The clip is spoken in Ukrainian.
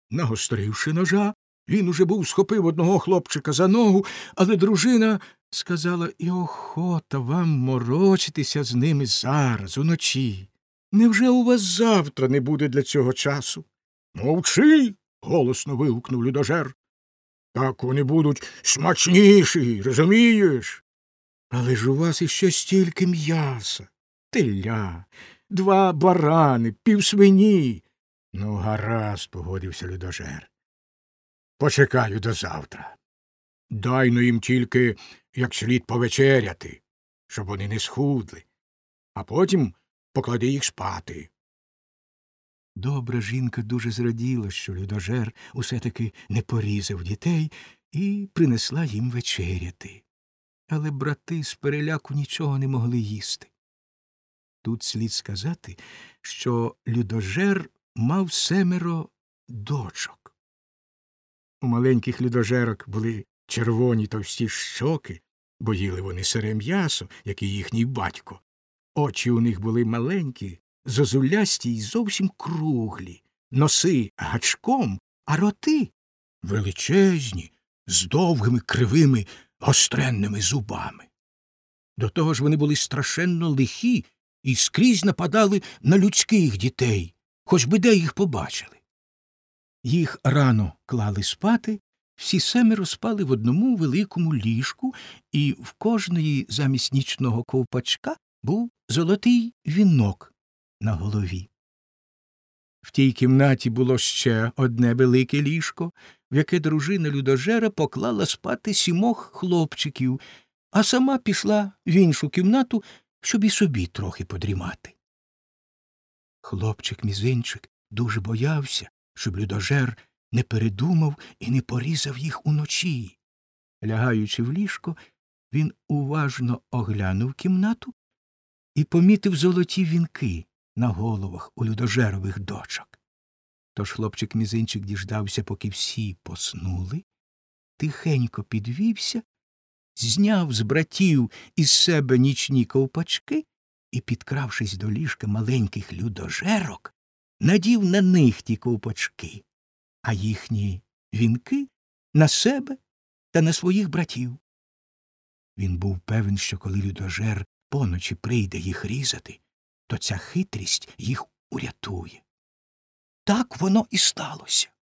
Нагостривши ножа, він уже був схопив одного хлопчика за ногу, але дружина сказала: «І охота вам морочитися з ними зараз, уночі. Невже у вас завтра не буде для цього часу?» «Мовчи!» – голосно вигукнув людожер. «Так вони будуть смачніші, розумієш? Але ж у вас іще стільки м'яса, теля, 2 барани, півсвині». «Ну, гаразд», – погодився людожер. «Почекаю до завтра. Дай-но їм тільки як слід повечеряти, щоб вони не схудли, а потім поклади їх спати». Добра жінка дуже зраділа, що людожер усе-таки не порізав дітей, і принесла їм вечеряти. Але брати з переляку нічого не могли їсти. Тут слід сказати, що людожер мав 7 дочок. У маленьких людожерок були червоні товсті щоки, бо їли вони сире м'ясо, як і їхній батько. Очі у них були маленькі, зозулясті й зовсім круглі, носи гачком, а роти величезні, з довгими кривими гостренними зубами. До того ж вони були страшенно лихі і скрізь нападали на людських дітей, хоч би де їх побачили. Їх рано клали спати, всі 7 спали в одному великому ліжку, і в кожної замість нічного ковпачка був золотий вінок на голові. В тій кімнаті було ще одне велике ліжко, в яке дружина людожера поклала спати 7 хлопчиків, а сама пішла в іншу кімнату, щоб і собі трохи подрімати. Хлопчик-мізинчик дуже боявся, щоб людожер не передумав і не порізав їх уночі. Лягаючи в ліжко, він уважно оглянув кімнату і помітив золоті вінки на головах у людожерових дочок. Тож хлопчик-мізинчик діждався, поки всі поснули, тихенько підвівся, зняв з братів із себе нічні ковпачки і, підкравшись до ліжка маленьких людожерок, надів на них ті ковпачки, а їхні вінки на себе та на своїх братів. Він був певен, що коли людожер поночі прийде їх різати, то ця хитрість їх урятує. Так воно і сталося.